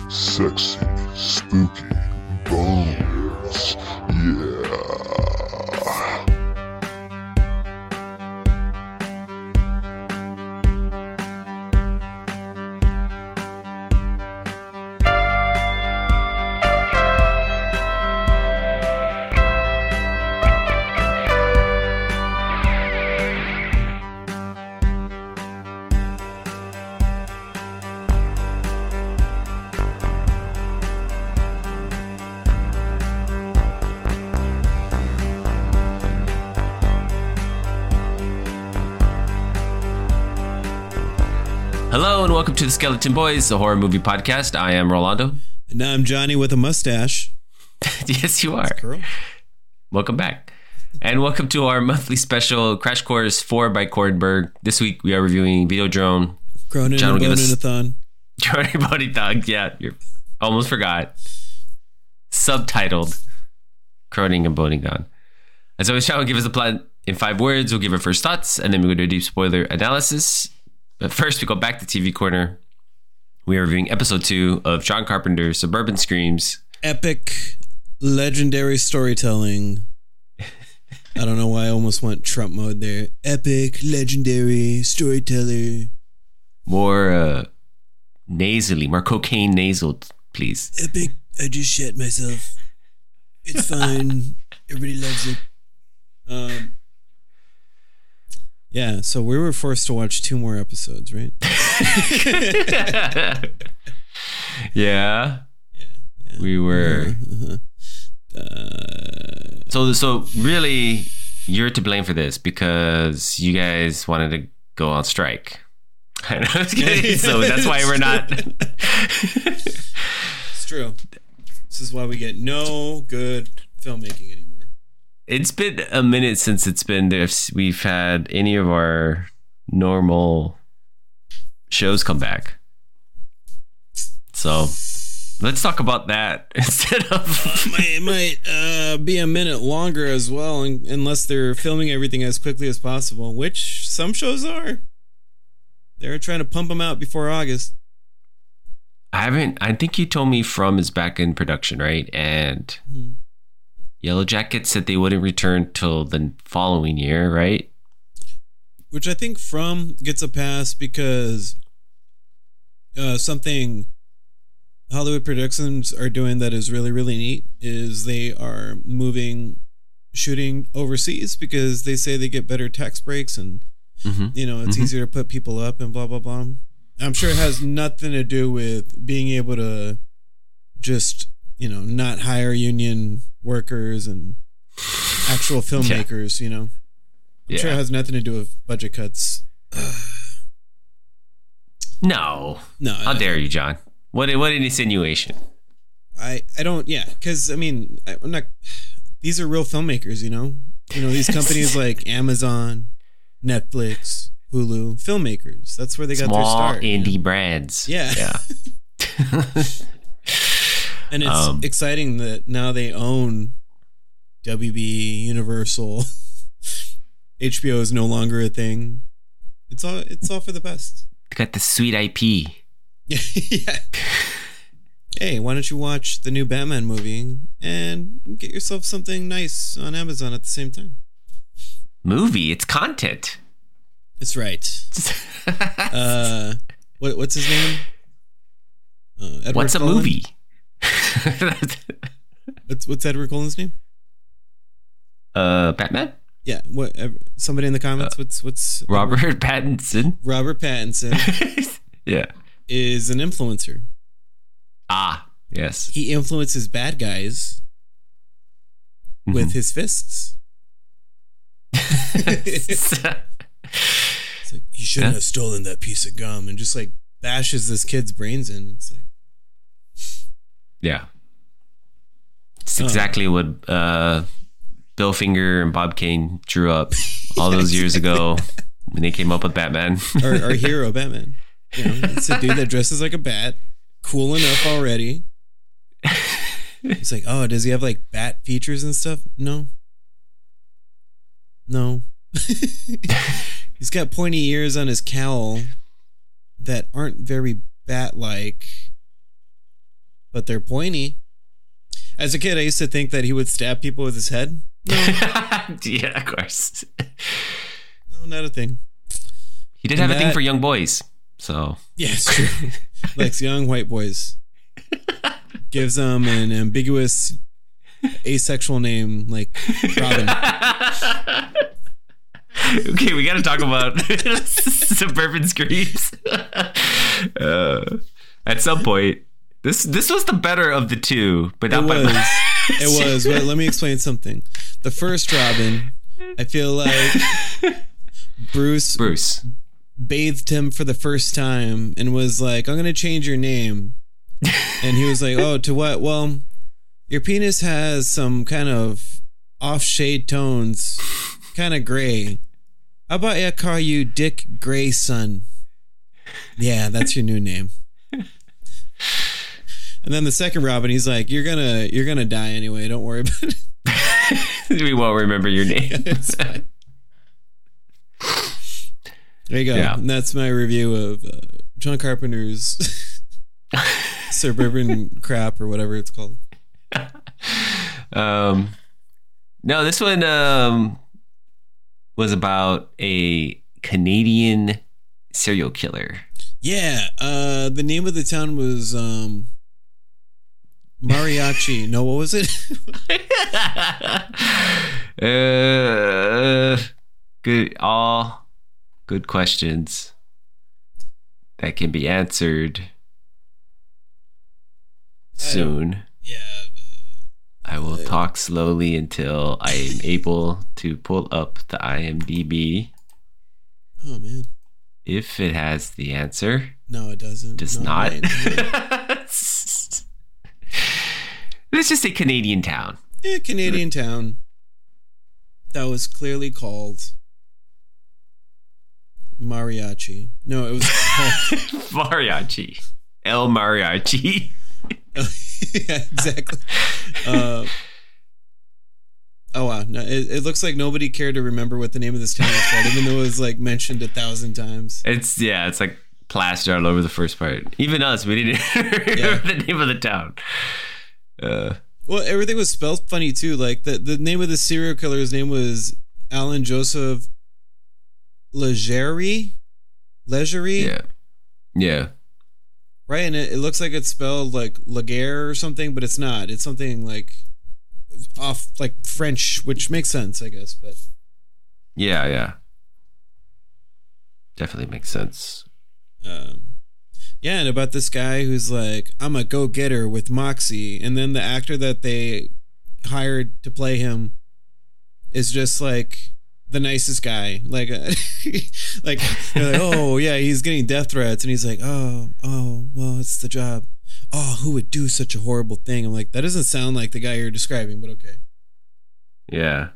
sexy, spooky bones. Yeah. Hello and welcome to the Skeleton Boys, a horror movie podcast. I am Rolando. And now I'm Johnny with a mustache. Yes, you are. That's girl. Welcome back. And welcome to our monthly special Crash Course 4 by Kornberg. This week we are reviewing Videodrome. Cronin John and will give us Boninathon. Cronin and Boninathon. Yeah, you almost forgot. Subtitled Cronin and Boninathon. As always, John will give us the plot in 5 words. We'll give our first thoughts, and then we go to a deep spoiler analysis. But first, we go back to TV Corner. We are reviewing episode 2 of John Carpenter's Suburban Screams. Epic, legendary storytelling. I don't know why I almost went Trump mode there. Epic, legendary storyteller. More nasally, more cocaine nasal, please. Epic, I just shat myself. It's fine. Everybody loves it. Yeah, so we were forced to watch 2 more episodes, right? Yeah. We were. So really, you're to blame for this because you guys wanted to go on strike. I know, I was kidding. So that's why we're not. It's true. This is why we get no good filmmaking anymore. It's been a minute since we've had any of our normal shows come back. So let's talk about that instead of. It might be a minute longer as well, unless they're filming everything as quickly as possible, which some shows are. They're trying to pump them out before August. I think you told me From is back in production, right? And Yellow Jackets said they wouldn't return till the following year, right? Which I think From gets a pass because something Hollywood Productions are doing that is really, really neat is they are moving shooting overseas because they say they get better tax breaks and it's easier to put people up and blah, blah, blah. I'm sure it has nothing to do with being able to just, not hire union workers and actual filmmakers, I'm sure it has nothing to do with budget cuts. No. How dare you, John? What an insinuation. I don't, because, I'm not, these are real filmmakers, these companies like Amazon, Netflix, Hulu, filmmakers. That's where they got their start. Small indie brands. Yeah. And it's exciting that now they own WB, Universal. HBO is no longer a thing. It's all for the best. They got the sweet IP. Yeah. Hey, why don't you watch the new Batman movie and get yourself something nice on Amazon at the same time? Movie? It's content. That's right. What's his name? What's a Cullen? movie? What's Edward Cullen's name? Batman? Yeah. What? Somebody in the comments. What's Robert Pattinson? Robert Pattinson. Yeah. Is an influencer. Ah, yes. He influences bad guys with his fists. It's like, you shouldn't have stolen that piece of gum, and just like bashes this kid's brains in. It's like, yeah, it's exactly what Bill Finger and Bob Kane drew up all those years ago when they came up with Batman. our hero, Batman. It's a dude that dresses like a bat, cool enough already. It's like, oh, does he have like bat features and stuff? No. He's got pointy ears on his cowl that aren't very bat-like. but they're pointy. As a kid, I used to think that he would stab people with his head. No, Yeah, of course. no, not a thing. He did have a thing for young boys, so Yes, true. Likes young white boys. Gives them an ambiguous, asexual name like Robin. Okay, we got to talk about Suburban Screams. At some point, this was the better of the two, but not by much. It was. But let me explain something. The first Robin, I feel like Bruce bathed him for the first time and was like, "I'm gonna change your name," and he was like, "Oh, to what?" Well, your penis has some kind of off shade tones, kind of gray. How about I call you Dick Grayson? Yeah, that's your new name. And then the second Robin, he's like, "You're gonna die anyway. Don't worry about it." We won't remember your name. It's fine. There you go. Yeah. And that's my review of John Carpenter's Suburban Crap or whatever it's called. No, this one was about a Canadian serial killer. Yeah. The name of the town was Mariachi. No, what was it? Good questions that can be answered soon. Yeah. I will talk slowly until I am able to pull up the IMDb. Oh man. If it has the answer. No, it doesn't. Does No, not. right. Let's just say Canadian town. Yeah, Canadian town. That was clearly called Mariachi. No, it was called Mariachi. El Mariachi. yeah, exactly. Oh wow. No, it looks like nobody cared to remember what the name of this town was called, even though it was like mentioned 1,000 times. It's like plastered all over the first part. Even us, we didn't remember the name of the town. Well, everything was spelled funny too. Like the name of the serial killer's name was Alan Joseph Legere. Yeah. Right, and it looks like it's spelled like Laguerre or something, but it's not. It's something like off like French, which makes sense, I guess. But yeah, definitely makes sense. Yeah, and about this guy who's like, I'm a go-getter with moxie, and then the actor that they hired to play him is just like the nicest guy. Like, like, they're like, oh yeah, he's getting death threats, and he's like, oh, well, it's the job. Oh, who would do such a horrible thing? I'm like, that doesn't sound like the guy you're describing, but okay. Yeah.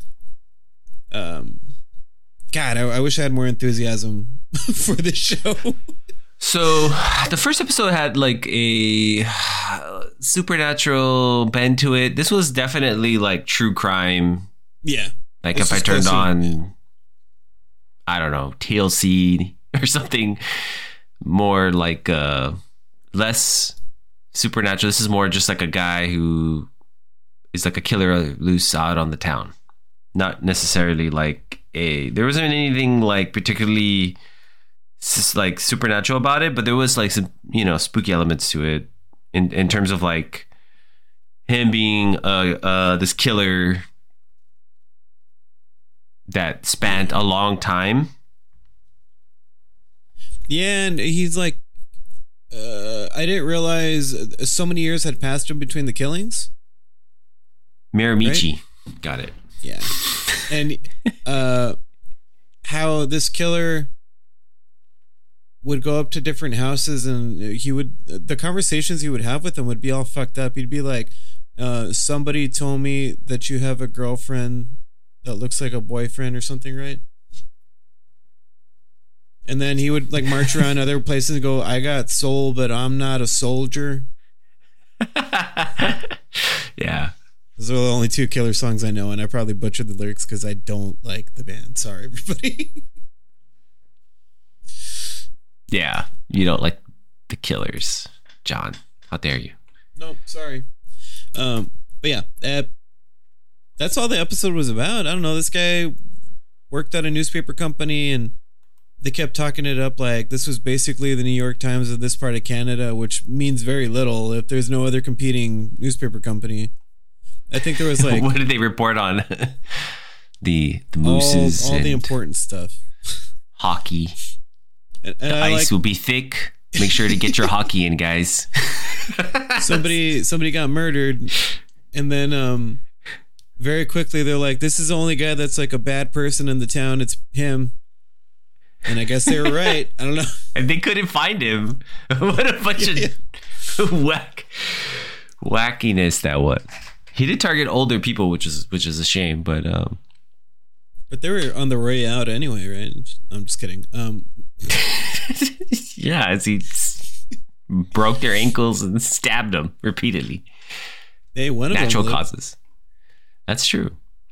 God, I wish I had more enthusiasm for this show. So the first episode had like a supernatural bend to it. This was definitely like true crime. Yeah. Like if I turned on, I don't know, TLC or something more like less supernatural. This is more just like a guy who is like a killer loose out on the town. Not necessarily like there wasn't anything like particularly like supernatural about it, but there was like some, spooky elements to it in terms of like him being this killer that spanned a long time. Yeah, and he's like, I didn't realize so many years had passed in between the killings. Miramichi. Right? Got it. Yeah. And how this killer would go up to different houses, and the conversations he would have with them would be all fucked up. He'd be like, somebody told me that you have a girlfriend that looks like a boyfriend or something, right? And then he would like march around other places and go, I got soul, but I'm not a soldier. Yeah. Those are the only two killer songs I know, and I probably butchered the lyrics because I don't like the band. Sorry, everybody. Yeah, you don't like the Killers, John. How dare you? Nope, sorry. But yeah, that's all the episode was about. I don't know. This guy worked at a newspaper company, and they kept talking it up like this was basically the New York Times of this part of Canada, which means very little if there's no other competing newspaper company. I think there was like what did they report on? the Mooses, all the important stuff. Hockey. And the ice will be thick. Make sure to get your hockey in, guys. somebody got murdered, and then very quickly they're like, this is the only guy that's like a bad person in the town. It's him. And I guess they were right. I don't know. And they couldn't find him. What a bunch of wackiness that was. He did target older people, which is a shame, but they were on the way out anyway, right? I'm just kidding. Yeah, as he broke their ankles and stabbed them repeatedly. Hey, one of natural them causes. That's true.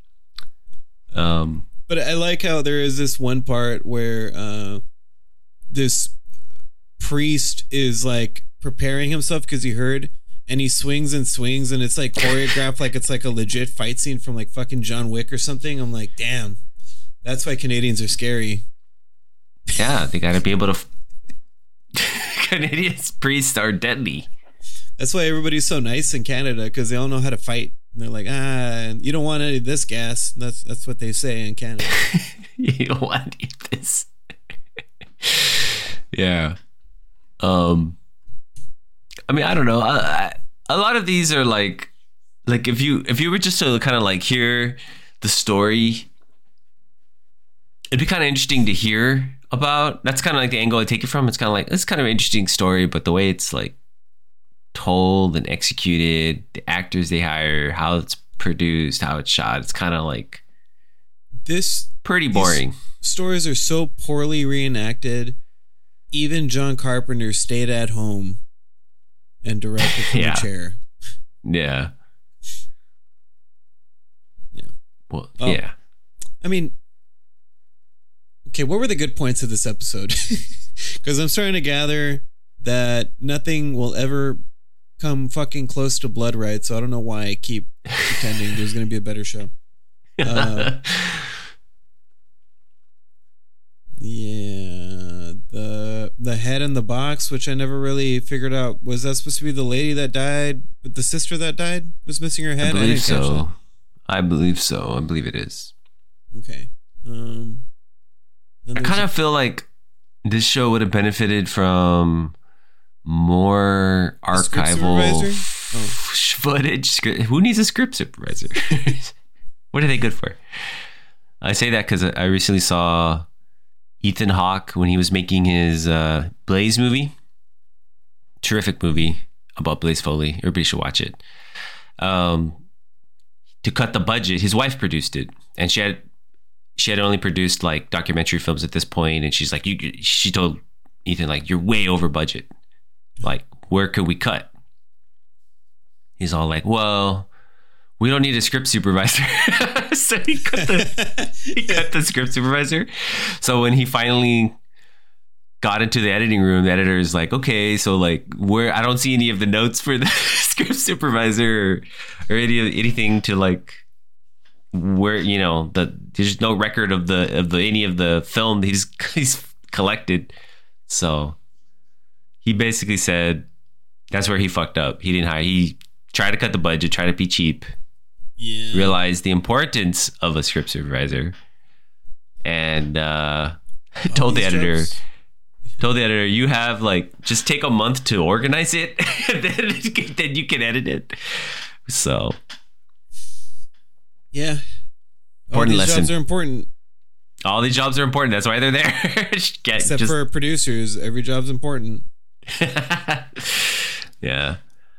But I like how there is this one part where this priest is like preparing himself because he heard, and he swings and swings, and it's like choreographed like it's like a legit fight scene from like fucking John Wick or something. I'm like, damn, that's why Canadians are scary. Yeah, they got to be able to. Canadian priests are deadly. That's why everybody's so nice in Canada, because they all know how to fight. And they're like, you don't want any of this gas. That's what they say in Canada. You don't want any of this. Yeah. I mean, I don't know. A lot of these are like if you were just to kind of like hear the story, it'd be kind of interesting to hear about. That's kind of like the angle I take it from. It's kind of like, it's kind of an interesting story, but the way it's like told and executed, the actors they hire, how it's produced, how it's shot, it's kind of like pretty boring. Stories are so poorly reenacted. Even John Carpenter stayed at home and directed from a chair. Yeah. Well, yeah. I mean, okay, what were the good points of this episode? Because I'm starting to gather that nothing will ever come fucking close to Blood Right, so I don't know why I keep pretending there's going to be a better show. Yeah, the head in the box, which I never really figured out, was that supposed to be the lady that died, but the sister that died was missing her head? I believe so. I believe it is. Okay. I kind of feel like this show would have benefited from more archival footage. Who needs a script supervisor? What are they good for? I say that because I recently saw Ethan Hawke when he was making his Blaze movie. Terrific movie about Blaze Foley. Everybody should watch it. To cut the budget, his wife produced it, and she had only produced like documentary films at this point, and she's like, she told Ethan, like, you're way over budget. Like, where could we cut? He's all like, well, we don't need a script supervisor. So he cut the script supervisor. So when he finally got into the editing room, the editor is like, okay, so like, where I don't see any of the notes for the script supervisor or anything to like where, you know, there's no record of any of the film he's collected. So he basically said that's where he fucked up. He tried to cut the budget, tried to be cheap. Yeah. Realized the importance of a script supervisor, and told the editor, you have like, just take a month to organize it, and then you can edit it. So yeah, important lesson. Jobs are important. All these jobs are important. That's why they're there. Except for producers, every job's important. Yeah.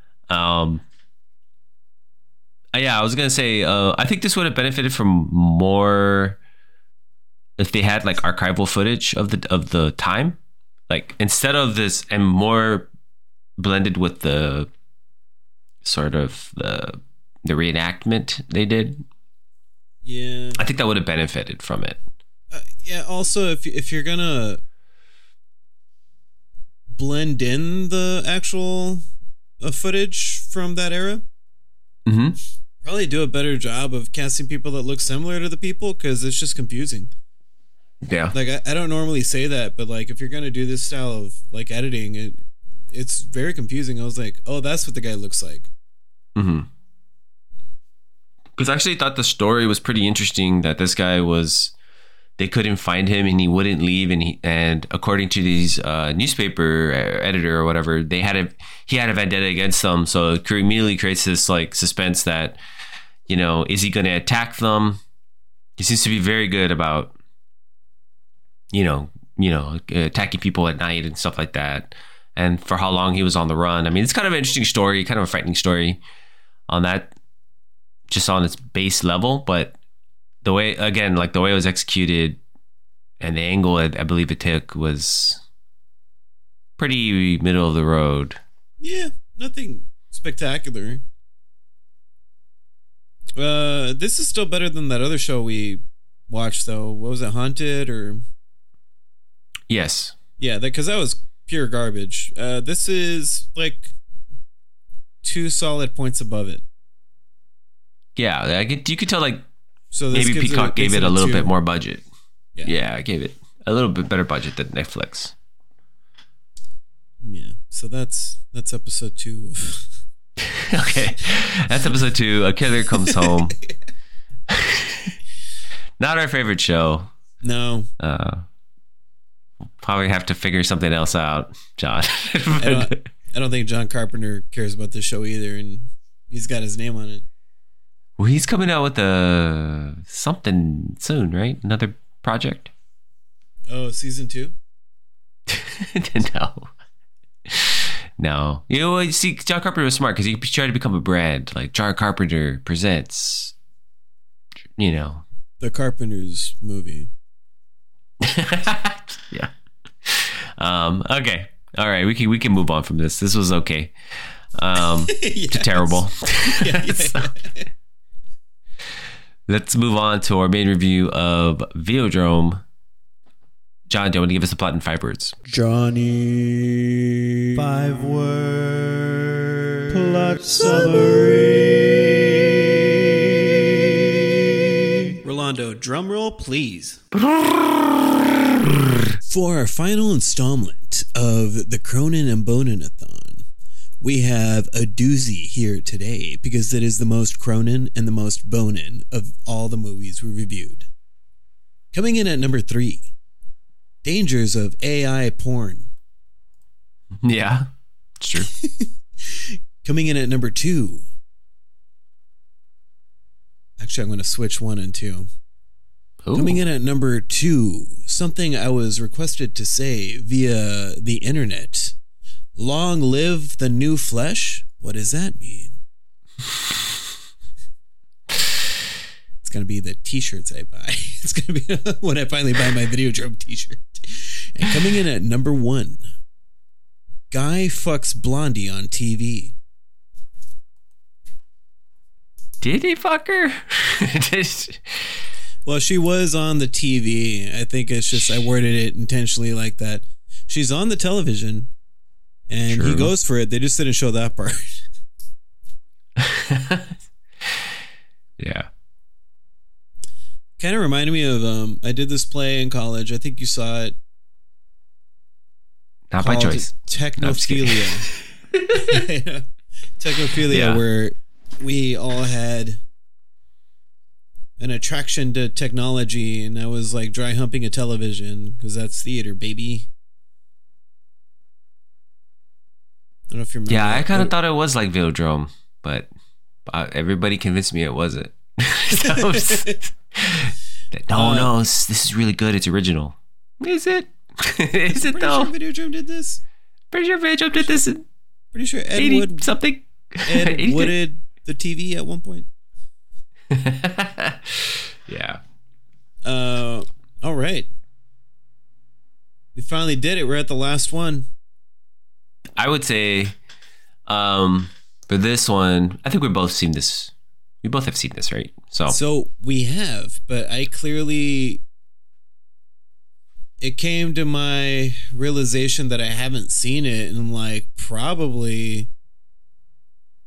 Yeah, I was gonna say, I think this would have benefited from more if they had like archival footage of the time, like instead of this, and more blended with the sort of the reenactment they did. Yeah, I think that would have benefited from it. Yeah. Also, if you're gonna blend in the actual footage from that era. Mm-hmm. Probably do a better job of casting people that look similar to the people, because it's just confusing. Yeah. Like, I don't normally say that, but like, if you're gonna do this style of like editing, it's very confusing. I was like, oh, that's what the guy looks like. Mm-hmm. Because I actually thought the story was pretty interesting, that this guy they couldn't find him and he wouldn't leave, and according to these newspaper editor or whatever, he had a vendetta against them, so it immediately creates this like suspense that, you know, is he going to attack them? He seems to be very good about, you know, attacking people at night and stuff like that, and for how long he was on the run. I mean, it's kind of an interesting story, kind of a frightening story on that, just on its base level, but the way it was executed and the angle I believe it took was pretty middle of the road. Yeah, nothing spectacular. This is still better than that other show we watched, though. What was it, Haunted or? Yes. Yeah, because that was pure garbage. This is like 2 solid points above it. Yeah, you could tell like, so maybe Peacock gave it a little bit more budget. Yeah, I gave it a little bit better budget than Netflix. Yeah, so that's episode 2 of. Okay, that's episode 2. A Killer Comes Home. Not our favorite show. No. Probably have to figure something else out, John. I don't think John Carpenter cares about this show either, and he's got his name on it. Well, he's coming out with something soon, right? Another project? Oh, season 2? No. You know, see, John Carpenter was smart because he tried to become a brand. Like, John Carpenter presents, you know. The Carpenters movie. Yeah. Okay. All right. We can move on from this. This was okay. Yes. Terrible. Yeah. Let's move on to our main review of Videodrome. John, do you want to give us a plot in 5 words? Johnny. 5 word plot summary. Rolando, drum roll, please. For our final installment of the Cronin and Bonin-a-thon, we have a doozy here today because it is the most Cronin and the most Bonin of all the movies we reviewed. Coming in at number 3, dangers of AI porn. Yeah, it's true. Coming in at number 2. Actually, I'm going to switch 1 and 2. Ooh. Coming in at number 2, something I was requested to say via the internet. Long live the new flesh? What does that mean? It's going to be the t-shirts I buy. It's going to be when I finally buy my Videodrome t-shirt. And coming in at number 1, guy fucks Blondie on TV. Did he fuck her? Well, she was on the TV. I think it's just I worded it intentionally like that. She's on the television. And He goes for it. They just didn't show that part. Yeah. Kind of reminded me of I did this play in college. I think you saw it. Not by choice. Technophilia. No, Technophilia, yeah. Where we all had an attraction to technology, and I was like dry humping a television because that's theater, baby. I don't know if you remember. Yeah, I kind of thought it was like Videodrome, but everybody convinced me it wasn't. No, this is really good. It's original. Is it? Is it though? Pretty sure Videodrome did this. Pretty sure Videodrome did this. Pretty sure Ed 80 Wood something. Ed wooded the TV at one point. Yeah. All right. We finally did it. We're at the last one. I would say, for this one, I think we've both seen this. We both have seen this, right? So we have, but I clearly, it came to my realization that I haven't seen it in like probably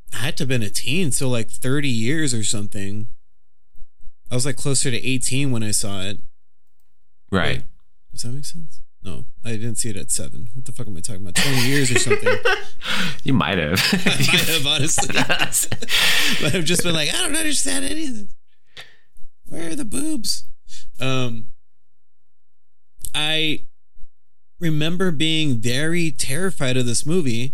I had to have been a teen, so like 30 years or something. I was like closer to 18 when I saw it. Right. Wait, does that make sense? No, I didn't see it at 7. What the fuck am I talking about? 20 years or something. You might have. I might have, honestly. But I've just been like, I don't understand anything. Where are the boobs? I remember being very terrified of this movie.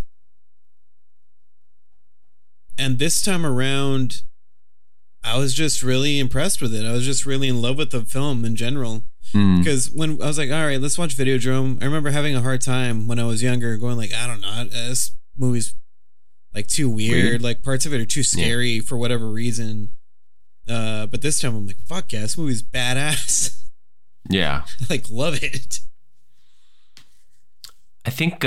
And this time around, I was just really impressed with it. I was just really in love with the film in general. Because when I was like, all right, let's watch Videodrome. I remember having a hard time when I was younger going like, I don't know, this movie's like too weird. Like parts of it are too scary for whatever reason. But this time I'm like, fuck yeah, this movie's badass. Yeah. I like love it. I think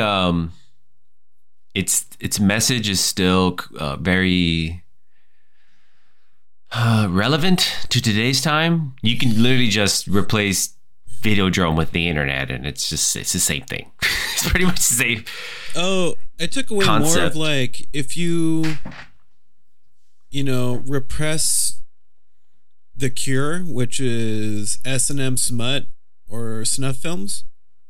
its message is still very relevant to today's time. You can literally just replace Videodrome with the internet, and it's the same thing. It's pretty much the same. Oh, I took away concept. more of like if you repress The Cure, which is S&M smut or snuff films.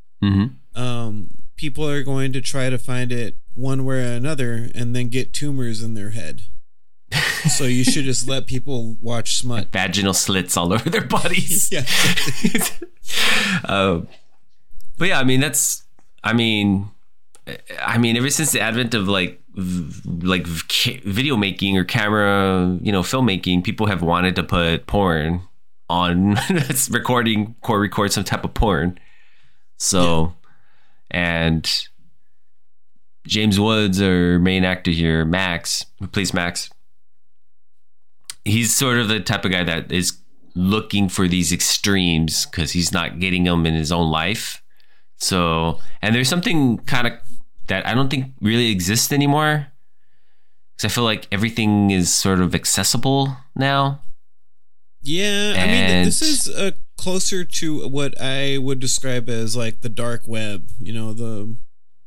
People are going to try to find it one way or another, and then get tumors in their head. So you should just let people watch smut. Vaginal slits all over their bodies. Yeah. But yeah, I mean, ever since the advent of like video making or camera, filmmaking, people have wanted to put porn on record some type of porn. So, and James Woods, our main actor here, Max, who plays Max, he's sort of the type of guy that is looking for these extremes because he's not getting them in his own life. So, and there's something kind of that I don't think really exists anymore, because I feel like everything is sort of accessible now. Yeah, I mean, this is closer to what I would describe as like the dark web. The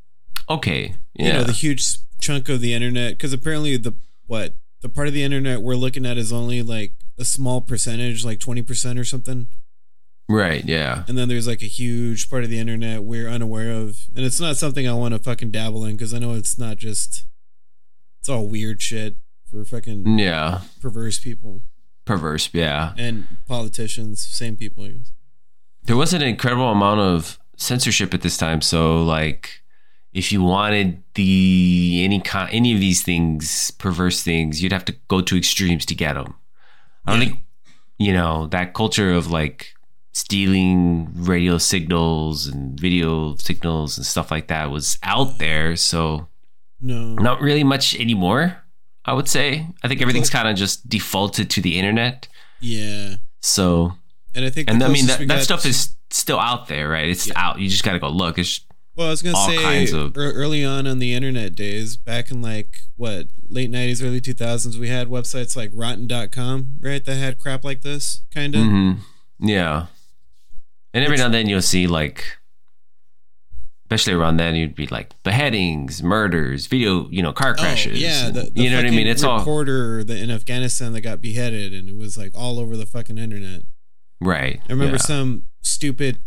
huge chunk of the internet, because apparently the part of the internet we're looking at is only like a small percentage, like 20% or something. Right, yeah. And then there's like a huge part of the internet we're unaware of. And it's not something I want to fucking dabble in, because I know it's not just... It's all weird shit for fucking perverse people. Perverse, yeah. And politicians, same people, I guess. There was an incredible amount of censorship at this time. So like, if you wanted any of these things, perverse things, you'd have to go to extremes to get them. I don't think, that culture of like stealing radio signals and video signals and stuff like that was out there. So no, not really much anymore, I would say. I think everything's kind of just defaulted to the internet. Yeah. So, and I think, that stuff is still out there, right? It's out. You just got to go look. Well, I was going to say, early on the internet days, back in like, late 90s, early 2000s, we had websites like rotten.com, right? That had crap like this, kind of. Mm-hmm. Yeah. And every now and then you'll see like, especially around then, you'd be like beheadings, murders, video, car crashes. Oh, yeah. The you know what I mean? It's all reporter in Afghanistan that got beheaded, and it was like all over the fucking internet. Right. I remember some stupid,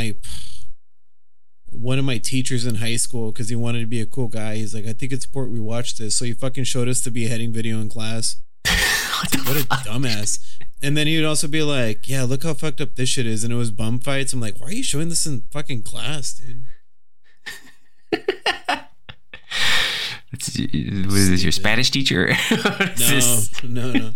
one of my teachers in high school, because he wanted to be a cool guy, he's like, I think it's important we watch this. So he fucking showed us the beheading video in class. What a dumbass. And then he would also be like, yeah, look how fucked up this shit is. And it was bum fights. I'm like, why are you showing this in fucking class, dude? Was this your Spanish teacher? No.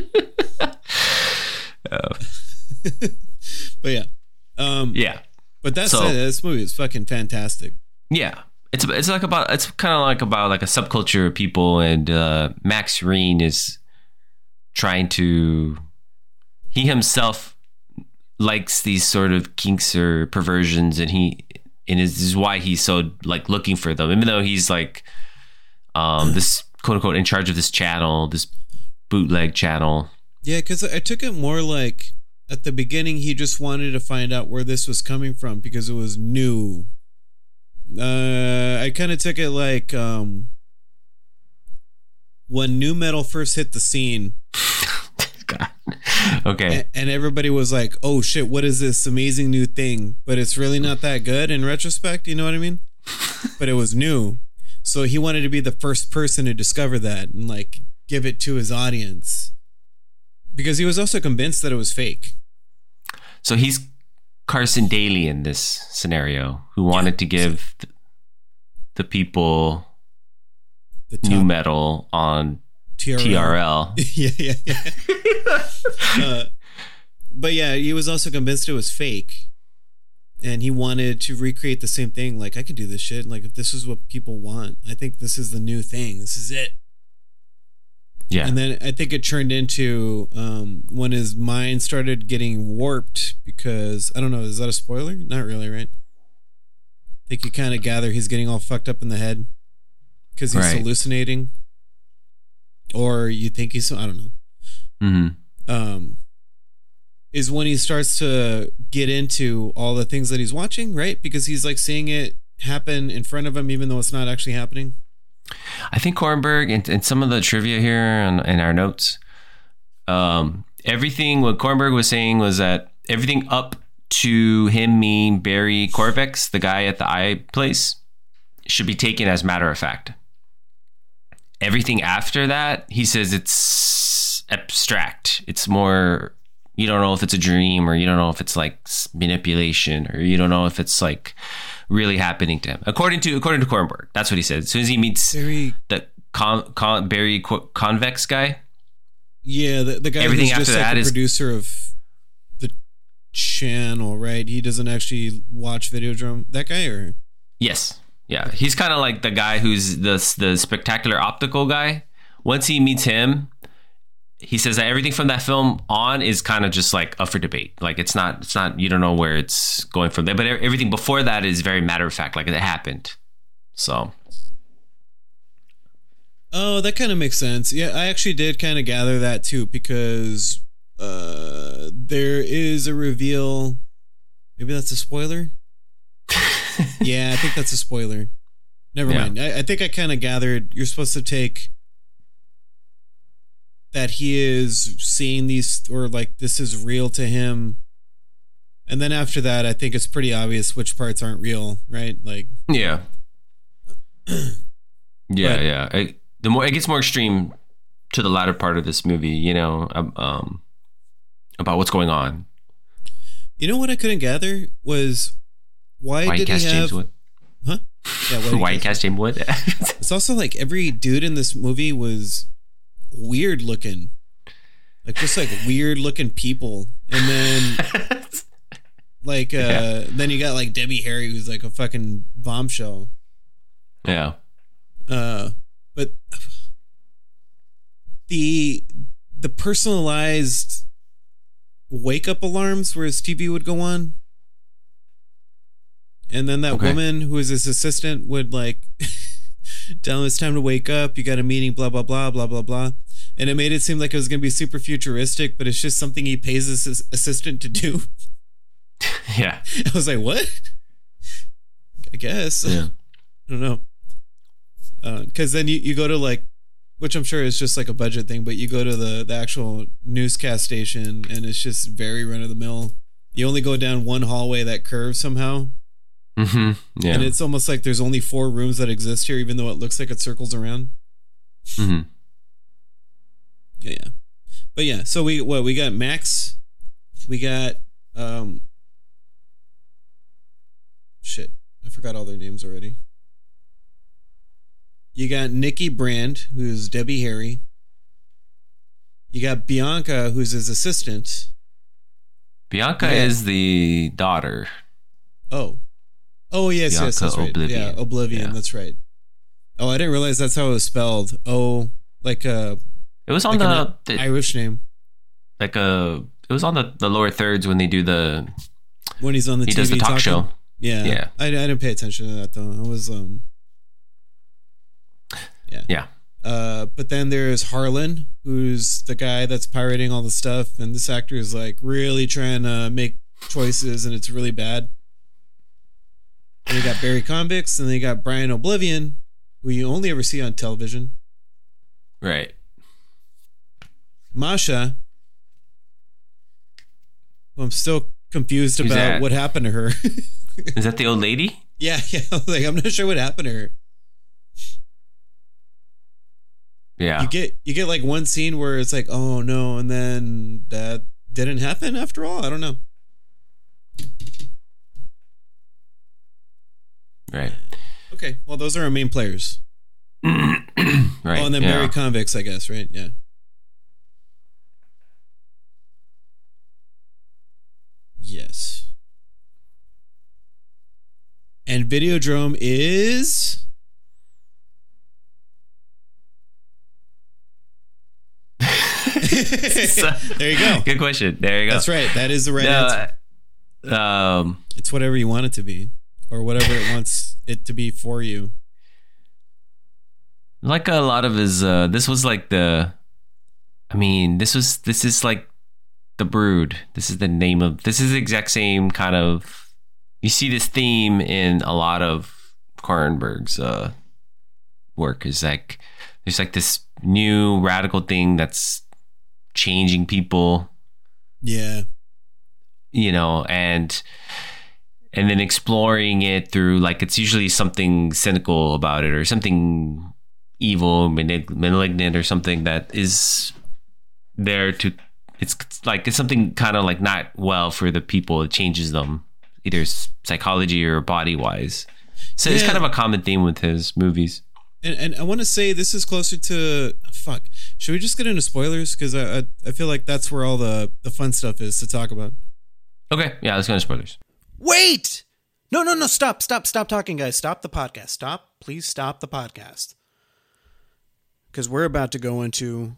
But yeah. Yeah. But that's it. This movie is fucking fantastic. Yeah. It's kind of like about like a subculture of people, and Max Reen is trying to, he himself likes these sort of kinks or perversions, and this is why he's so like looking for them, even though he's like this quote unquote in charge of this channel, this bootleg channel. Yeah, because I took it more like at the beginning he just wanted to find out where this was coming from because it was new. I kind of took it like when nu metal first hit the scene. God. Okay. And everybody was like, oh shit, what is this amazing new thing? But it's really not that good in retrospect, you know what I mean? But it was new. So he wanted to be the first person to discover that and like give it to his audience. Because he was also convinced that it was fake. So he's Carson Daly in this scenario, who wanted to give the people The top new metal on TRL. yeah. But yeah, he was also convinced it was fake. And he wanted to recreate the same thing. Like, I could do this shit. Like, if this is what people want, I think this is the new thing. This is it. Yeah. And then I think it turned into when his mind started getting warped because, I don't know, is that a spoiler? Not really, right? I think you kind of gather he's getting all fucked up in the head because he's hallucinating. Or you think he's, I don't know. Mm-hmm. Is when he starts to get into all the things that he's watching, right? Because he's like seeing it happen in front of him, even though it's not actually happening. I think Cronenberg, and some of the trivia here in our notes, everything what Cronenberg was saying was that everything up to him meeting Barry Corvex, the guy at the eye place, should be taken as matter of fact. Everything after that, he says it's abstract. It's more, you don't know if it's a dream, or you don't know if it's like manipulation, or you don't know if it's like really happening to him. According to Cronenberg, that's what he said. As soon as he meets the Barry Convex guy. Yeah, the guy everything who's after just that like is the producer of the channel, right? He doesn't actually watch Videodrome. That guy, or yes. Yeah, he's kind of like the guy who's the spectacular optical guy. Once he meets him, he says that everything from that film on is kind of just like up for debate. Like it's not, you don't know where it's going from there, but everything before that is very matter of fact, like it happened. So. Oh, that kind of makes sense. Yeah, I actually did kind of gather that too, because there is a reveal. Maybe that's a spoiler. Yeah, I think that's a spoiler. Never mind. I think I kind of gathered you're supposed to take that he is seeing these, or like this is real to him. And then after that, I think it's pretty obvious which parts aren't real, right? Like, yeah. Yeah. The more it gets more extreme to the latter part of this movie, you know, about what's going on. You know what I couldn't gather was why did he have James Wood? Huh? Yeah, why you cast James Wood? It's also like every dude in this movie was weird looking, like just like weird looking people, and then like then you got like Debbie Harry, who's like a fucking bombshell. Yeah. But the personalized wake up alarms where his TV would go on. And then that woman who was his assistant would like tell him it's time to wake up. You got a meeting, blah, blah, blah, blah, blah, blah. And it made it seem like it was going to be super futuristic, but it's just something he pays his assistant to do. Yeah. I was like, what? I guess. Yeah. I don't know. Because then you go to like, which I'm sure is just like a budget thing, but you go to the actual newscast station and it's just very run of the mill. You only go down one hallway that curves somehow. Mm-hmm. Yeah. And it's almost like there's only 4 rooms that exist here, even though it looks like it circles around. Mm-hmm. Yeah. But yeah, so we got Max. We got shit. I forgot all their names already. You got Nikki Brand, who's Debbie Harry. You got Bianca, who's his assistant. Bianca is the daughter. Oh, yes, Bianca yes, that's right. Oblivion. Yeah, Oblivion, Yeah. that's right. Oh, I didn't realize that's how it was spelled. Oh, like it was on like the Irish name. it was on the lower thirds when they do When he's on the he TV does the talk talking. show. Yeah. Yeah. I didn't pay attention to that though. I was Yeah. But then there's Harlan, who's the guy that's pirating all the stuff, and this actor is like really trying to make choices, and it's really bad. And you got Barry Convix, and then you got Brian Oblivion, who you only ever see on television. Right. Masha, I'm still confused Who's about that? what happened to her. Is that the old lady? Yeah. Like, I'm not sure what happened to her. Yeah. You get like one scene where it's like, oh no, and then that didn't happen after all. I don't know. Right. Okay, well, those are our main players. Right. Oh, and then yeah. Barry Convicts, I guess, right? Yeah. Yes. And Videodrome is... There you go. Good question. There you go. That's right. That is the right answer. It's whatever you want it to be, or whatever it wants it to be for you. Like a lot of his, this was like the, I mean, this is like The Brood. This is the name of, this is the exact same kind of, you see this theme in a lot of Cronenberg's work. Is like, there's like this new radical thing that's changing people. Yeah. You know, and then exploring it through, like, it's usually something cynical about it or something evil, malignant, or something that is there to, it's like, it's something kind of like not well for the people. It changes them, either psychology or body wise. So it's kind of a common theme with his movies. And I want to say this is closer to, fuck, should we just get into spoilers? Because I feel like that's where all the fun stuff is to talk about. Okay, yeah, let's go into spoilers. Wait! No, stop talking, guys. Stop the podcast. Please stop the podcast. Because we're about to go into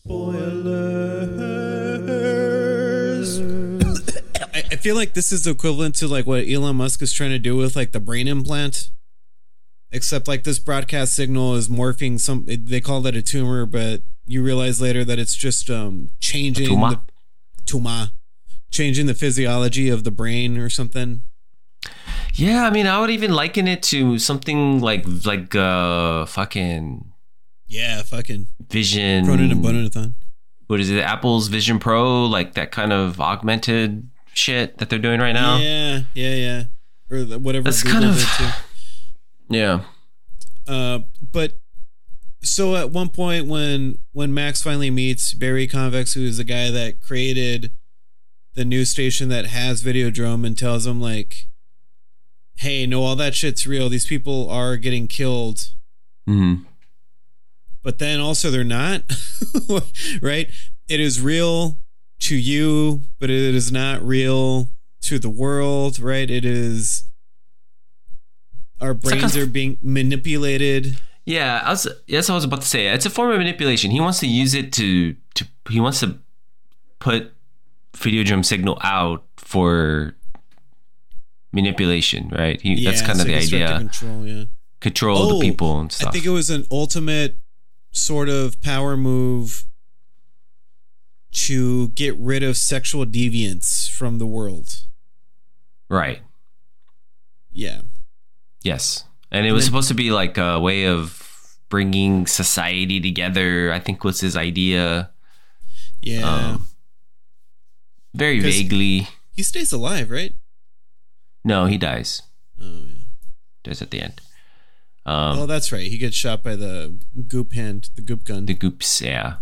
spoilers. I feel like this is equivalent to like what Elon Musk is trying to do with like the brain implant. Except like this broadcast signal is morphing they call that a tumor, but you realize later that it's just changing changing the physiology of the brain or something. Yeah, I mean, I would even liken it to something like fucking Vision. Cronin and Bonathon. What is it? Apple's Vision Pro, like that kind of augmented shit that they're doing right now. Yeah. Or whatever. That's Google kind of did too. Yeah. But so at one point when Max finally meets Barry Convex, who is the guy that created the news station that has Videodrome, and tells him like, hey, no, all that shit's real. These people are getting killed. Mm-hmm. But then also they're not. Right? It is real to you, but it is not real to the world, right? It is, our brains are being manipulated. Yeah, that's what I was about to say. It's a form of manipulation. He wants to use it to he wants to put Videodrome signal out for manipulation, right? That's kind of the idea. Control the people and stuff. I think it was an ultimate sort of power move to get rid of sexual deviance from the world. Right. Yeah. Yes. And it was supposed to be like a way of bringing society together, I think was his idea. Yeah. Very vaguely. He stays alive, right? No, he dies. Oh, yeah. Dies at the end. Oh, that's right. He gets shot by the goop hand, the goop gun. The goops, yeah.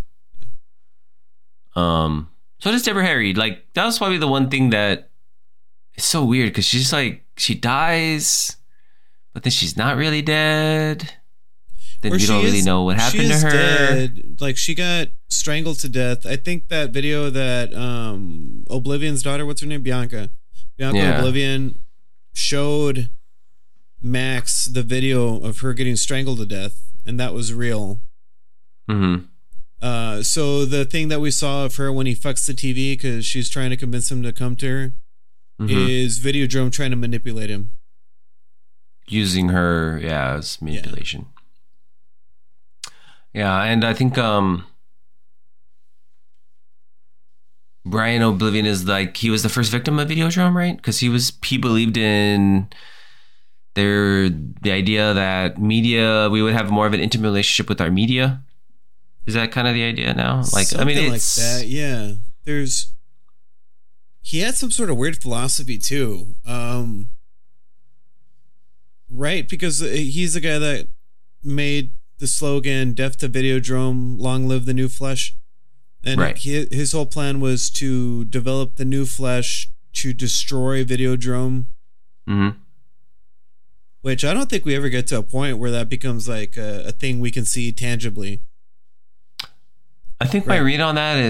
So does Deborah Harry. Like, that was probably the one thing that is so weird, because she's like, she dies, but then she's not really dead. Then you don't really know what happened to her. Dead. Like, she got strangled to death. I think that video that Oblivion's daughter, what's her name? Bianca Oblivion showed Max the video of her getting strangled to death, and that was real. Mm-hmm. So the thing that we saw of her when he fucks the TV because she's trying to convince him to come to her is Videodrome trying to manipulate him. Using her, as manipulation. Yeah, and I think Brian Oblivion is like, he was the first victim of Videodrome, right? Because he believed in the idea that media, we would have more of an intimate relationship with our media. Is that kind of the idea now? Like, Something I mean, it's like that. Yeah. He had some sort of weird philosophy too. Right, because he's the guy that made the slogan "Death to Videodrome, long live the new flesh." And Right. his whole plan was to develop the new flesh to destroy Videodrome, Mhm. which I don't think we ever get to a point where that becomes like a thing we can see tangibly. I think my Right. read on that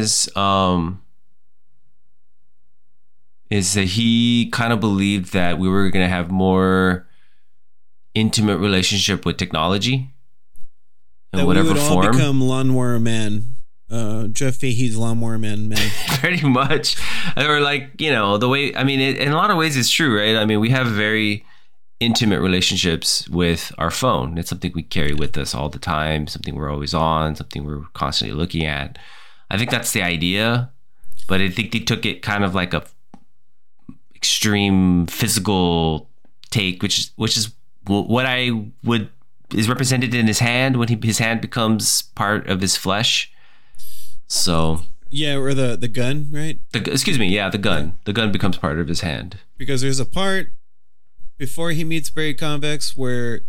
is that he kind of believed that we were going to have more intimate relationship with technology in That whatever we would all form. become Lawnmower Man. Jeff Fahey's Lawnmower Man. Pretty much. Or like, you know, the way, I mean, in a lot of ways it's true, right? I mean, we have very intimate relationships with our phone. It's something we carry with us all the time, something we're always on, something we're constantly looking at. I think that's the idea, but I think they took it kind of like a extreme physical take, which is what is represented in his hand when his hand becomes part of his flesh. So Yeah, or the gun, right? the gun. The gun becomes part of his hand. Because there's a part before he meets Barry Convex where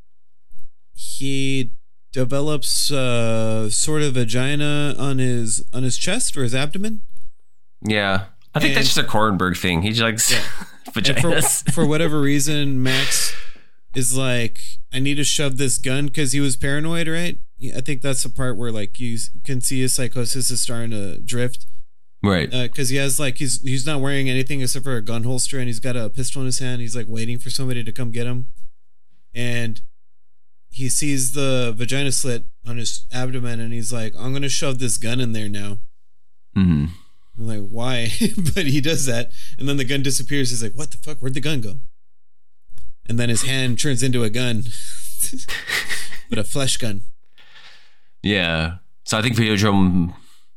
he develops sort of vagina on his chest or his abdomen. Yeah, I think that's just a Cronenberg thing. He likes vaginas. And for whatever reason, Max is like, I need to shove this gun because he was paranoid, right? I think that's the part where like you can see his psychosis is starting to drift. Right. Because he has like he's not wearing anything except for a gun holster, and he's got a pistol in his hand. He's like waiting for somebody to come get him, and he sees the vagina slit on his abdomen, and he's like, "I'm gonna shove this gun in there now." Mm-hmm. I'm like, "Why?" But he does that, and then the gun disappears. He's like, "What the fuck? Where'd the gun go?" And then his hand turns into a gun, but a flesh gun. Yeah. So I think Videodrome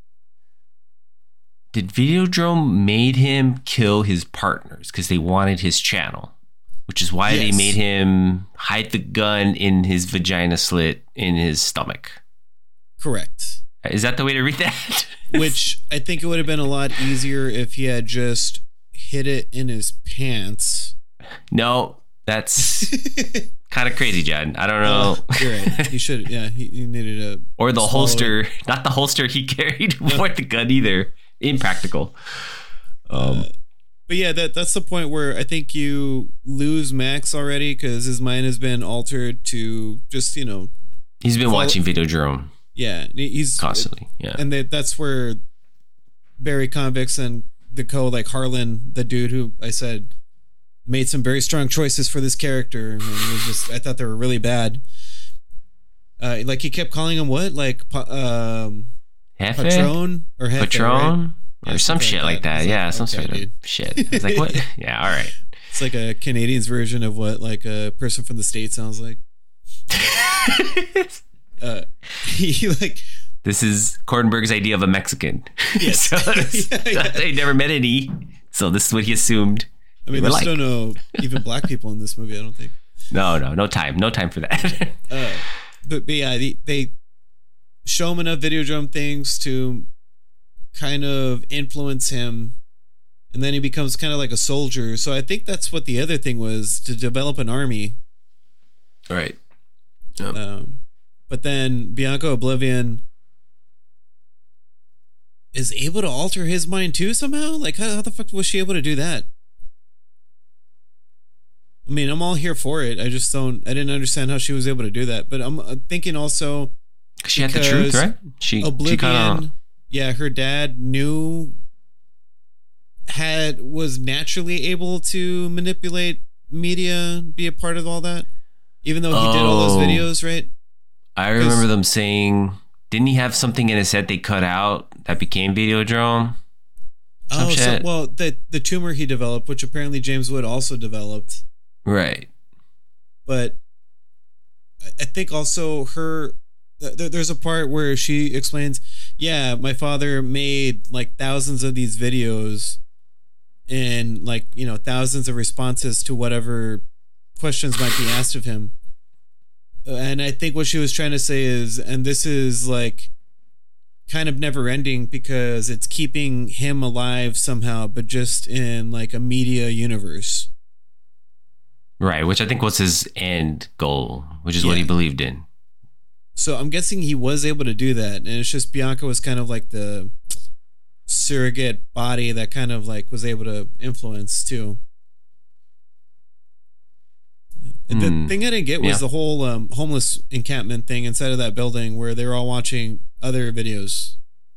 made him kill his partners because they wanted his channel, which is why they Yes. made him hide the gun in his vagina slit in his stomach. Correct. Is that the way to read that? Which I think it would have been a lot easier if he had just hid it in his pants. No, that's kind of crazy, John. I don't know. You're right. He should. Yeah, he needed a Or the swallow holster, not the holster he carried for the gun either. Impractical. But yeah, that's the point where I think you lose Max already because his mind has been altered to just He's been watching Videodrome yeah, he's constantly. Yeah. and that's where Barry Convex and the like Harlan, the dude who I said made some very strong choices for this character, and it was just I thought they were really bad. Like he kept calling him what, like Jefe? Patron or Jefe, Patron? right? Or Yeah, some something shit like that. It's Yeah, some okay, sort of dude. shit. I was like, what? Yeah, all right. It's like a Canadian's version of what like a person from the States sounds like. He like This is Cronenberg's idea of a Mexican. Yes. So Yeah. they never met any. So this is what he assumed. I mean, they were there's like. still no even black people in this movie. I don't think. No time for that. But yeah, they show him enough Videodrome things to kind of influence him, and then he becomes kind of like a soldier. So I think that's what the other thing was, to develop an army. Right. But then Bianca Oblivion is able to alter his mind too somehow. Like how the fuck was she able to do that? I mean, I'm all here for it. I didn't understand how she was able to do that. But I'm thinking also She had the truth, because right? She Oblivion, kind of. yeah, her dad was naturally able to manipulate media, be a part of all that, even though he did all those videos, right? I remember them saying, didn't he have something in his head they cut out that became Videodrome? Some shit. Well, the tumor he developed, which apparently James Wood also developed, Right. but I think also there's a part where she explains, yeah, my father made like thousands of these videos and like, thousands of responses to whatever questions might be asked of him. And I think what she was trying to say is, and this is like kind of never ending because it's keeping him alive somehow, but just in like a media universe. Right, which I think was his end goal, which is what he believed in. So I'm guessing he was able to do that, and it's just Bianca was kind of like the surrogate body that kind of like was able to influence too. And the thing I didn't get was the whole homeless encampment thing inside of that building where they were all watching other videos.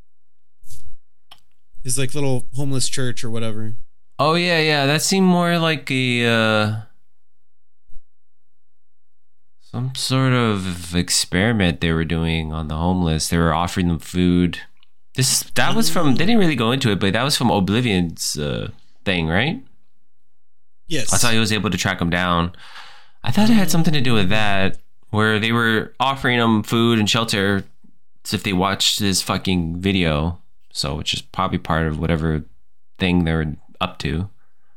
It's like little homeless church or whatever. Oh yeah, that seemed more like a some sort of experiment they were doing on the homeless. They were offering them food. That was from. They didn't really go into it, but that was from Oblivion's thing, right? Yes. I thought he was able to track them down. I thought it had something to do with that, where they were offering them food and shelter as if they watched this fucking video. So, which is probably part of whatever thing they were up to.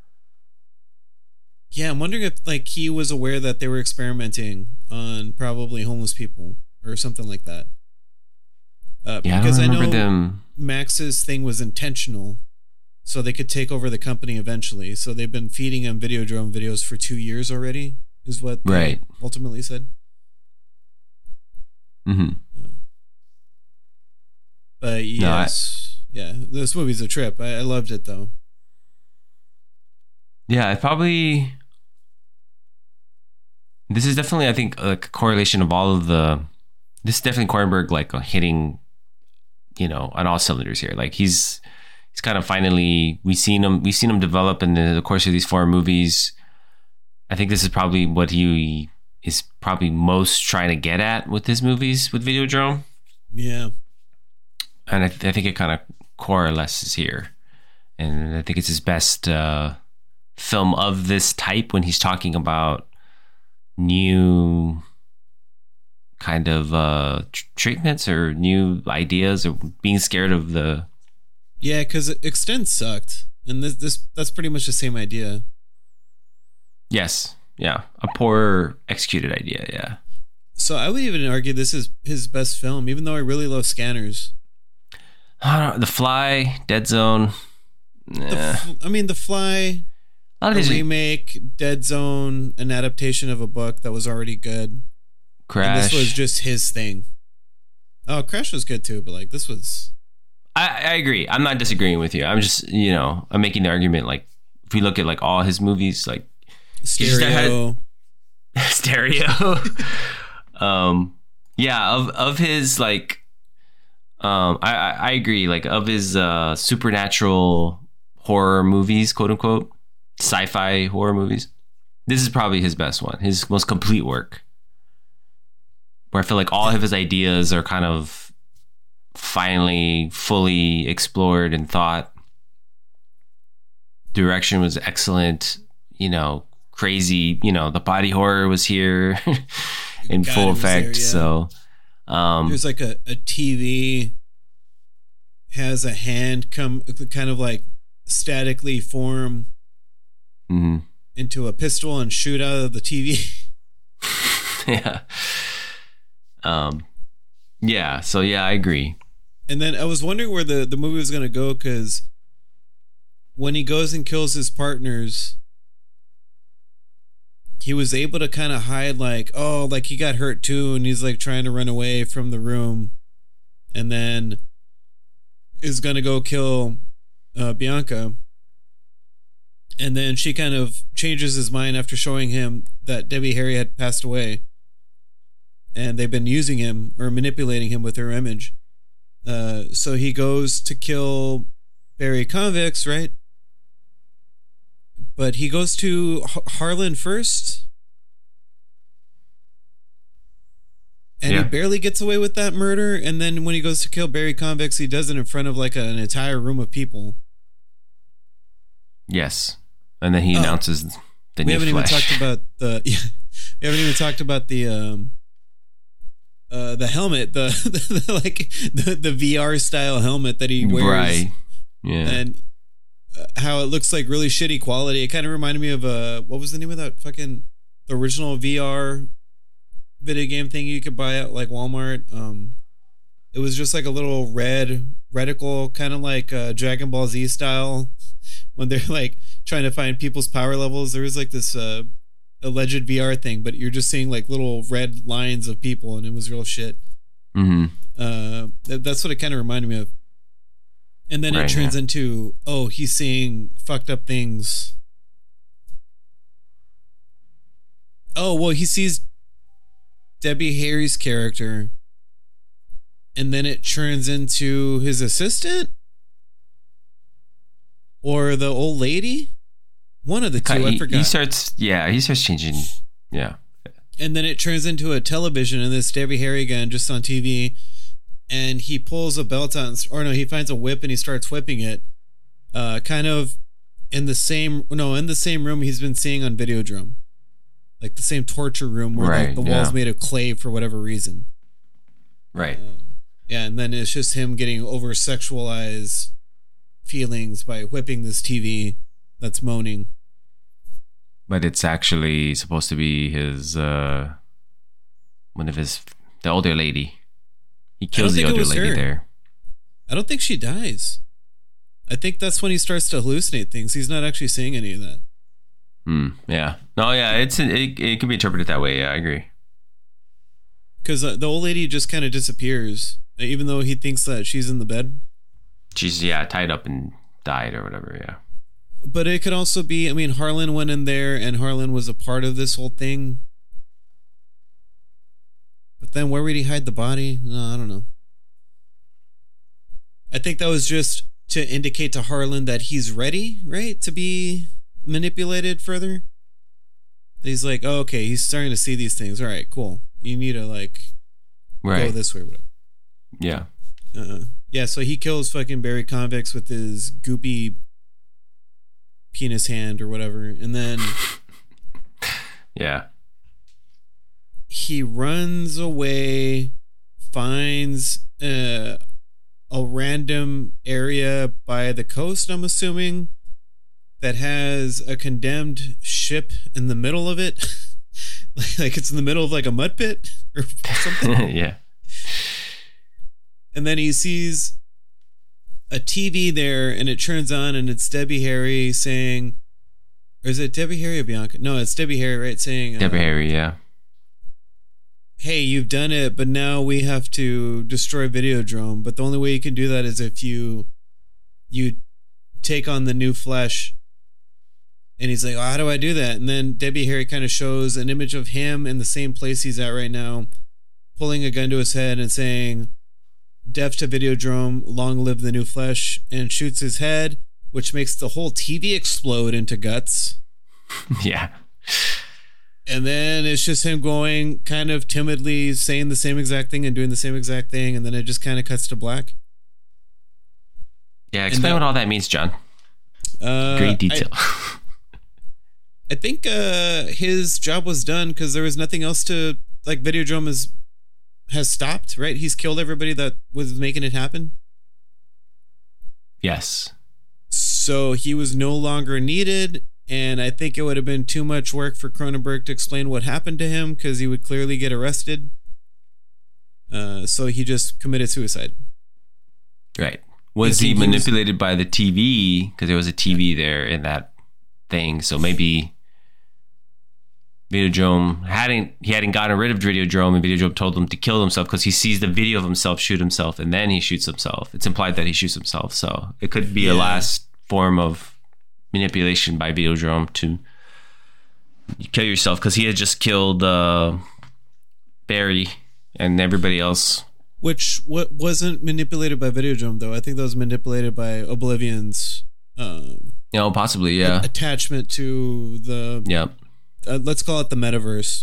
Yeah, I'm wondering if like he was aware that they were experimenting on probably homeless people or something like that. Because I know them. Max's thing was intentional, so they could take over the company eventually. So they've been feeding him Videodrome videos for 2 years already, is what they ultimately said. Mm-hmm. But yes, this movie's a trip. I loved it though. Yeah, this is definitely, I think, like a correlation of all of the. This is definitely Cronenberg like hitting, on all cylinders here. Like he's kind of finally we've seen him develop in the course of these 4 movies. I think this is probably what he is probably most trying to get at with his movies with Videodrome. Yeah, and I think it kind of coalesces here, and I think it's his best film of this type when he's talking about new kind of treatments or new ideas or being scared of the. Yeah, because Extend sucked, and that's pretty much the same idea. Yes, yeah, a poor executed idea. Yeah. So I would even argue this is his best film, even though I really love Scanners. The Fly, Dead Zone. The Fly. A remake, Dead Zone, an adaptation of a book that was already good. Crash. And this was just his thing. Oh, Crash was good too, but like this was. I agree. I'm not disagreeing with you. I'm just, I'm making the argument like if we look at like all his movies, like Stereo. Of his like, I agree. Like of his supernatural horror movies, quote unquote. Sci-fi horror movies, this is probably his best one, his most complete work, where I feel like all of his ideas are kind of finally fully explored and thought. Direction was excellent, crazy, the body horror was here in full effect. There, yeah. So there's like a TV has a hand come kind of like statically form into a pistol and shoot out of the TV. Yeah. Yeah. So yeah, I agree. And then I was wondering where the movie was going to go, because when he goes and kills his partners, he was able to kind of hide like he got hurt too, and he's like trying to run away from the room, and then is going to go kill Bianca. And then she kind of changes his mind after showing him that Debbie Harry had passed away. And they've been using him or manipulating him with her image. So he goes to kill Barry Convex, right? But he goes to Harlan first. And he barely gets away with that murder. And then when he goes to kill Barry Convex, he does it in front of like an entire room of people. Yes. And then he announces the new Flash. We haven't even talked about the helmet, the VR style helmet that he wears. Right. Yeah. And how it looks like really shitty quality. It kind of reminded me of what was the name of that fucking the original VR video game thing you could buy at like Walmart? It was just like a little red reticle, kind of like Dragon Ball Z style, when they're like trying to find people's power levels. There was like this alleged VR thing, but you're just seeing like little red lines of people, and it was real shit. That's what it kind of reminded me of. And then it turns into, oh, he's seeing fucked up things. Oh, well, he sees Debbie Harry's character, and then it turns into his assistant or the old lady. One of the two, I forgot. He starts changing. Yeah. And then it turns into a television, and this Debbie Harry again, just on TV. And he pulls a belt out, he finds a whip and he starts whipping it. Kind of in the same room he's been seeing on Videodrome. Like the same torture room where like the wall's made of clay for whatever reason. Right. Yeah, and then it's just him getting over sexualized feelings by whipping this TV that's moaning. But it's actually supposed to be his the older lady. He kills the older lady there. I don't think she dies. I think that's when he starts to hallucinate things. He's not actually seeing any of that. Yeah. No, yeah, it can be interpreted that way. Yeah, I agree. Because the old lady just kind of disappears, even though he thinks that she's in the bed. She's, tied up and died or whatever, yeah. But it could also be, Harlan went in there and Harlan was a part of this whole thing. But then where would he hide the body? No, I don't know. I think that was just to indicate to Harlan that he's ready, right? To be manipulated further. He's like, oh, okay, he's starting to see these things. All right, cool. You need to go this way or whatever. Yeah. Yeah, so he kills fucking Barry Convex with his goopy penis hand or whatever. And then yeah. He runs away, finds a random area by the coast, I'm assuming, that has a condemned ship in the middle of it. like it's in the middle of like a mud pit or something. Yeah. And then he sees a TV there, and it turns on, and it's Debbie Harry saying, or is it Debbie Harry or Bianca? No, it's Debbie Harry, right? Saying Debbie Harry, yeah. Hey, you've done it, but now we have to destroy Videodrome. But the only way you can do that is if you take on the new flesh. And he's like, oh, how do I do that? And then Debbie Harry kind of shows an image of him in the same place he's at right now, pulling a gun to his head and saying, death to Videodrome, long live the new flesh, and shoots his head, which makes the whole TV explode into guts. Yeah. And then it's just him going kind of timidly saying the same exact thing and doing the same exact thing, and then it just kind of cuts to black. Yeah, explain what all that means, John. Great detail. I think his job was done because there was nothing else to, like, Videodrome has stopped, right? He's killed everybody that was making it happen. Yes. So he was no longer needed, and I think it would have been too much work for Cronenberg to explain what happened to him because he would clearly get arrested. So he just committed suicide. Right. Was he manipulated by the TV? Because there was a TV there in that thing, so maybe Videodrome hadn't gotten rid of Videodrome, and Videodrome told him to kill himself because he sees the video of himself shoot himself, and then he shoots himself. It's implied that he shoots himself, so it could be a last form of manipulation by Videodrome to kill yourself because he had just killed Barry and everybody else. What wasn't manipulated by Videodrome though. I think that was manipulated by Oblivion's. Possibly, yeah. Attachment to the. Yep. Let's call it the metaverse.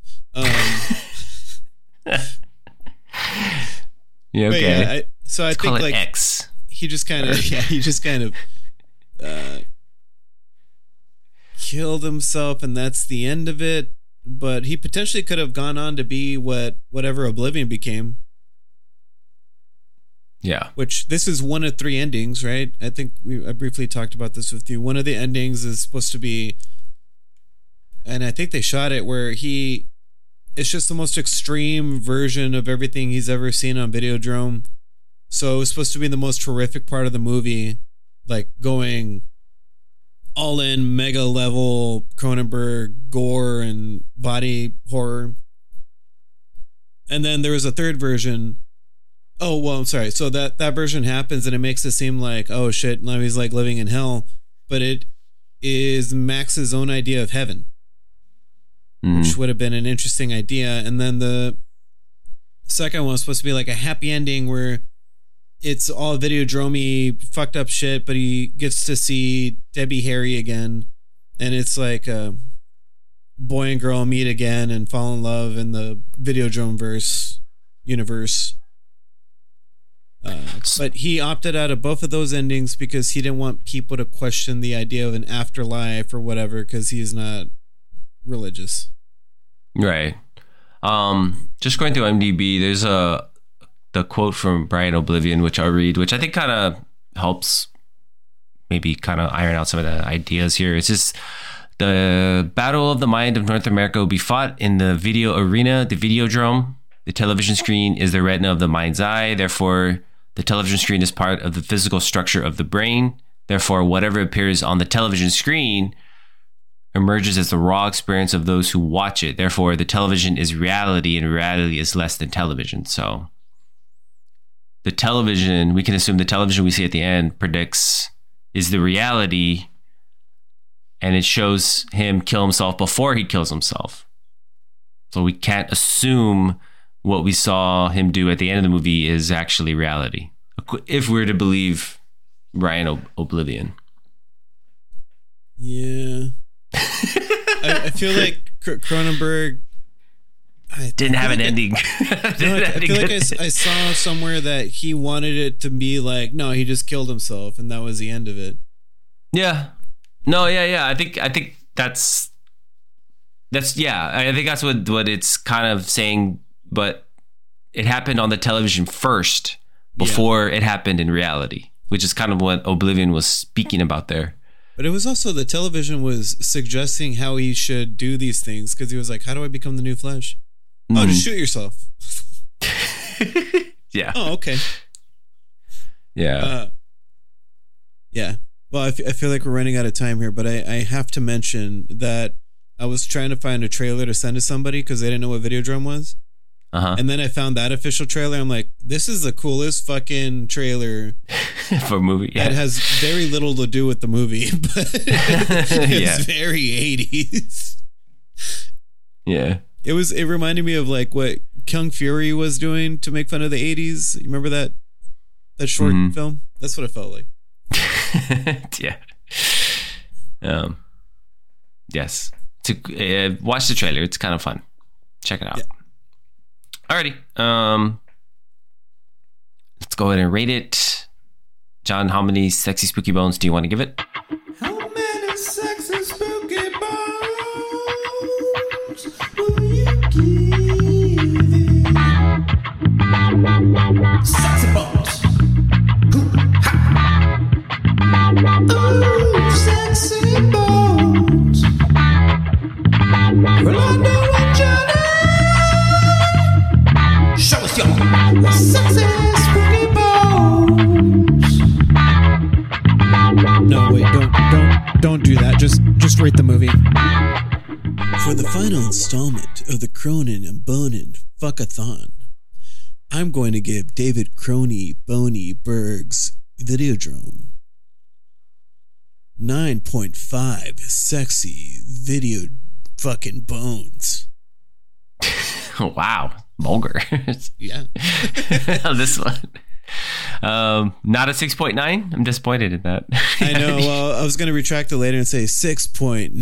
Yeah. Okay. Yeah, I think call it like X. He just kind of killed himself, and that's the end of it. But he potentially could have gone on to be whatever Oblivion became. Yeah. Which this is one of 3 endings, right? I think I briefly talked about this with you. One of the endings is supposed to be, and I think they shot it where he it's just the most extreme version of everything he's ever seen on Videodrome. So it was supposed to be the most horrific part of the movie, like going all in mega level Cronenberg gore and body horror. And then there was a third version. Oh, well, I'm sorry. So that version happens and it makes it seem like, oh shit, now he's like living in hell. But it is Max's own idea of heaven, which would have been an interesting idea. And then the second one was supposed to be like a happy ending where it's all Videodrome fucked up shit, but he gets to see Debbie Harry again. And it's like a boy and girl meet again and fall in love in the Videodrome universe. But he opted out of both of those endings because he didn't want people to question the idea of an afterlife or whatever, because he's not religious. Right. Just going through IMDb, there's the quote from Brian Oblivion, which I'll read, which I think kind of helps maybe kind of iron out some of the ideas here. It's just, the battle of the mind of North America will be fought in the video arena, the Videodrome. The television screen is the retina of the mind's eye. Therefore, the television screen is part of the physical structure of the brain. Therefore, whatever appears on the television screen emerges as the raw experience of those who watch it. Therefore, the television is reality, and reality is less than television. So the television, we can assume the television we see at the end is the reality, and it shows him kill himself before he kills himself. So we can't assume what we saw him do at the end of the movie is actually reality, if we're to believe Brian Oblivion. Yeah. I feel like Cronenberg didn't have an ending. I feel like I saw somewhere that he wanted it to be like, no, he just killed himself and that was the end of it. Yeah. No, yeah. I think that's yeah. I think that's what it's kind of saying, but it happened on the television first before it happened in reality, which is kind of what Oblivion was speaking about there. But it was also the television was suggesting how he should do these things, because he was like, how do I become the new Flash? Oh, just shoot yourself. Yeah. Oh, okay. Yeah. Yeah. Well, I feel like we're running out of time here, but I have to mention that I was trying to find a trailer to send to somebody because they didn't know what Videodrome was. Uh-huh. And then I found that official trailer. I'm like, this is the coolest fucking trailer for a movie. Yeah. It has very little to do with the movie, but it's very 80s. Yeah. It reminded me of like what Kung Fury was doing to make fun of the 80s. You remember that short film? That's what it felt like. Yeah. Yes. Watch the trailer. It's kind of fun. Check it out. Yeah. Alrighty. Let's go ahead and rate it. John, how many sexy spooky bones do you want to give it? How many sexy spooky bones will you give it? Sexy bones. Ooh, sexy bones. Well, I know what Johnny. Show us your sexy spooky bones. No, wait, don't do that. Just rate the movie. For the final installment of the Cronin and Bonin Fuckathon, I'm going to give David Crony Boney Berg's Videodrome 9.5 sexy video fucking bones. Wow. Vulgar. Yeah. This one. Not a 6.9. I'm disappointed in that. I know. Well, I was going to retract it later and say 6.9.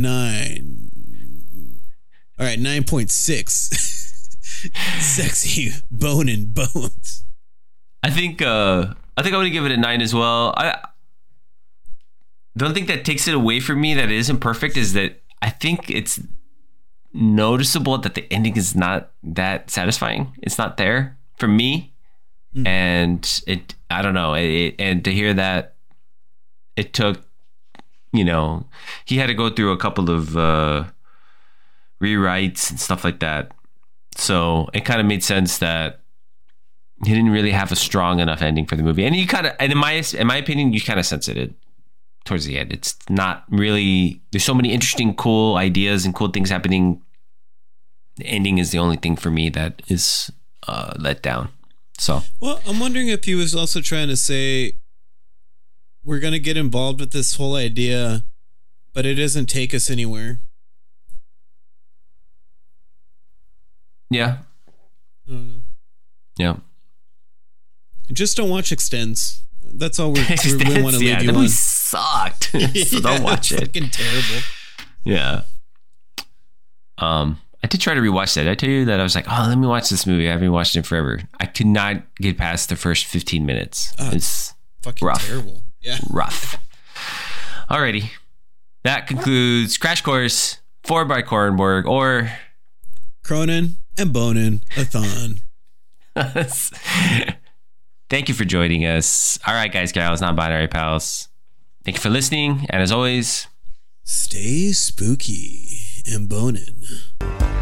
All right, 9.6. Sexy bone and bones. I think I'm going to give it a 9 as well. The only thing that takes it away from me that it isn't perfect is that I think it's noticeable that the ending is not that satisfying. It's not there for me. And I don't know. And to hear that it took, he had to go through a couple of rewrites and stuff like that. So it kind of made sense that he didn't really have a strong enough ending for the movie. And you kind of, and in my opinion, you kind of sense it towards the end. It's not really, there's so many interesting, cool ideas and cool things happening. The ending is the only thing for me that is let down. So, well, I'm wondering if he was also trying to say, we're going to get involved with this whole idea, but it doesn't take us anywhere. Yeah. I don't know. Yeah. Just don't watch Extends. That's all we really want to leave you that on. movie sucked. So don't watch it. Fucking terrible. Yeah. I did try to rewatch that. I tell you that I was like, oh, let me watch this movie. I haven't watched it in forever. I could not get past the first 15 minutes. It's fucking rough. Terrible. Yeah. Rough. Alrighty. That concludes Crash Course 4 by Cronenberg, or Cronin and Bonin a thon. Thank you for joining us. All right, guys, gals, non-binary pals. Thank you for listening. And as always, stay spooky and bonin'.